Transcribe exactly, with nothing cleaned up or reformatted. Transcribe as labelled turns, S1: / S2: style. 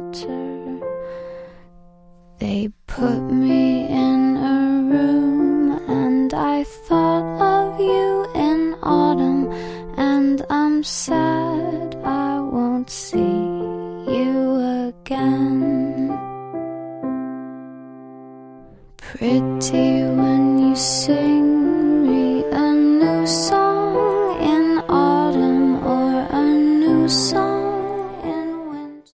S1: shelter. They put me in a room and I thought